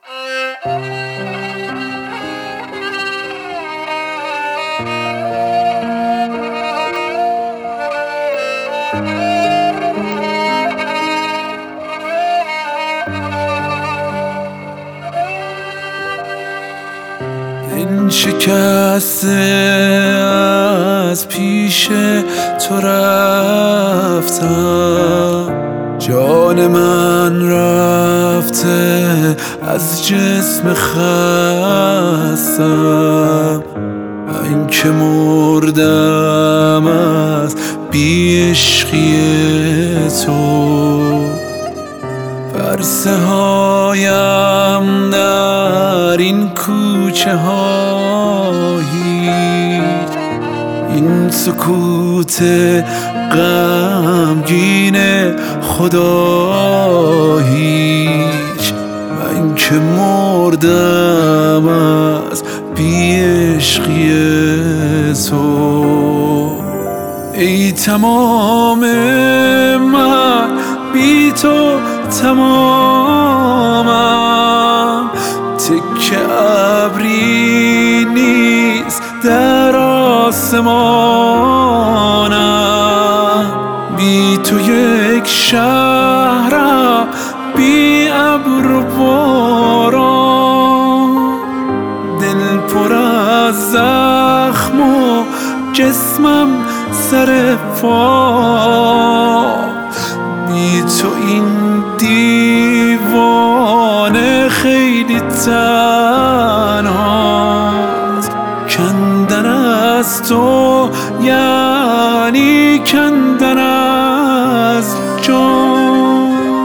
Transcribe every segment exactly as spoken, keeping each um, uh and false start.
این شکسته از پیش تو رفتم، جان من رفته از جسم خستم. این که مردم از بی عشقی تو، فرسه هایم در این کوچه ها هیچ، این سکوت غمگین خدا هیچ. من که مردم از بی عشقی تو، ای تمام من بی تو تمامم. تکه ابری نیست در آسمانم، بی تو یک شهرم بی ابر و باران. دل پر از زخم و جسمم سر پا، بی تو این دیوانه خیلی تنهاست. کندن از تو یعنی کندن از جان.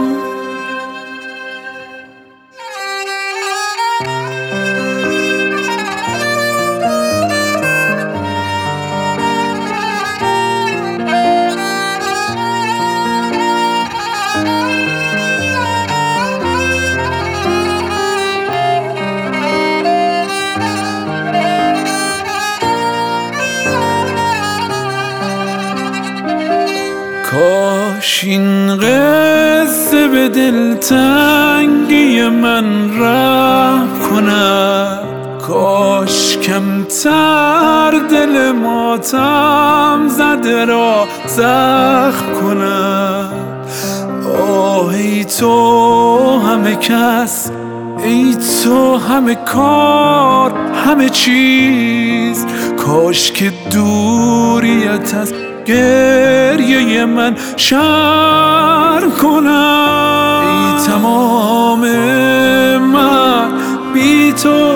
کاش این قصه به دلتنگی من رحم کند، کاش کمتر دل ماتم زده را زخم کند. آه ای تو همه کس، ای تو همه کار، همه چیز، کاش که دوریت از گریه من شرم کنم. ای تمام من بی تو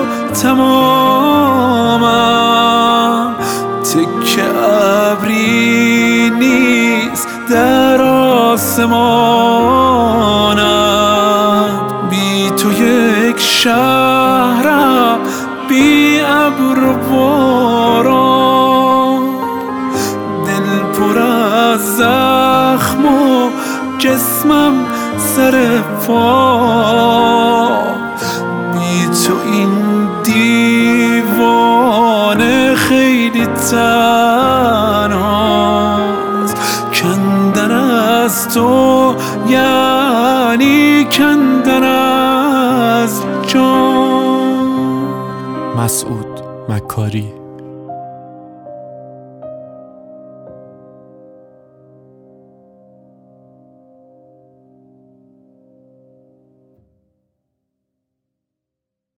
تمامم، تکه ابری نیست در آسمانم، بی تو یک شهرم بی ابر و باران. پر از زخم و جسمم سر پا، بی تو این دیوانه خیلی تنهاست. کندن از تو یعنی کندن از جان. مسعود مکاری.